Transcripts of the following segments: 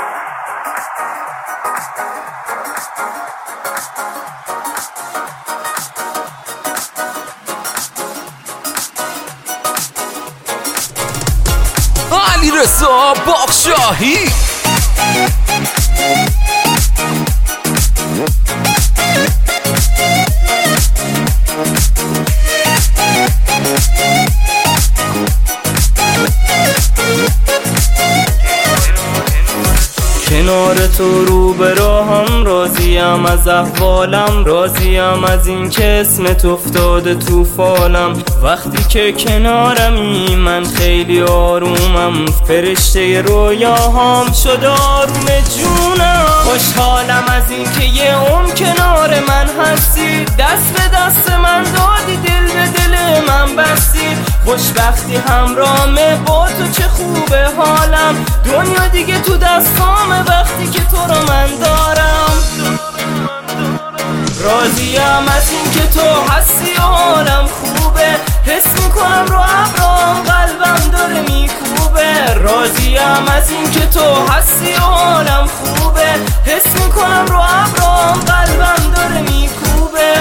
علیرضا باغشاهی. کنار تو رو به راهم، راضیم از احوالم، راضیم از این که اسمت افتاده تو فالم. وقتی که کنارمی من خیلی آرومم، فرشته رویاهام شد آروم جونم. خوشحالم از این که یه عمر کنار من هستی، دست به دست من دادی، دل به دل من بستی. خوشبختی همرامه با تو، چه خوبه حالم، دنیا دیگه تو دستامه وقتی که تو رو من دارم. راضیم از این که تو هستی و حالم خوبه، حس میکنم رو ابرام قلبم داره میکوبه. راضیم از این که تو هستی و حالم خوبه، حس میکنم رو ابرام قلبم داره میکوبه.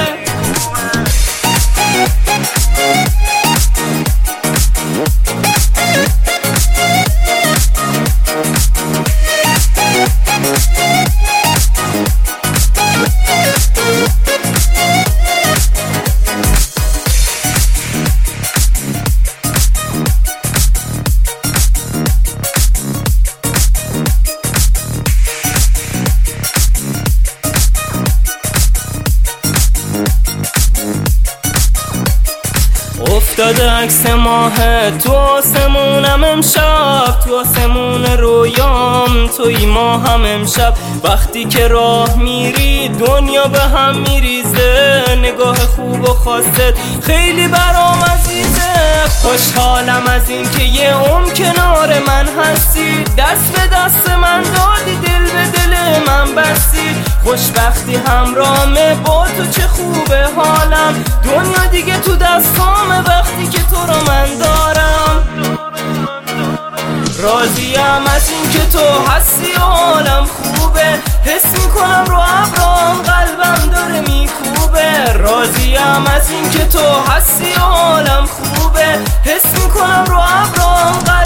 افتاده عکس ماه تو آسمونم امشب، تو آسمون رویام توی ماهم امشب. وقتی که راه میری دنیا به هم میریزه، نگاه خوب و خاصت خیلی برام عزیزه. خوشحالم از این که یه عمر کنار من هستی، دست به دست من دادی، دل به دل من بستی. خوشبختی همرامه با تو، چه خوبه حالم، دنیا دیگه تو دستامه وقتی که تو رو من دارم. راضیم از این که تو هستی و حالم خوبه، حس میکنم رو ابرام قلبم داره میکوبه. راضیم از این که تو هستی و حالم خوبه، حس میکنم رو ابرام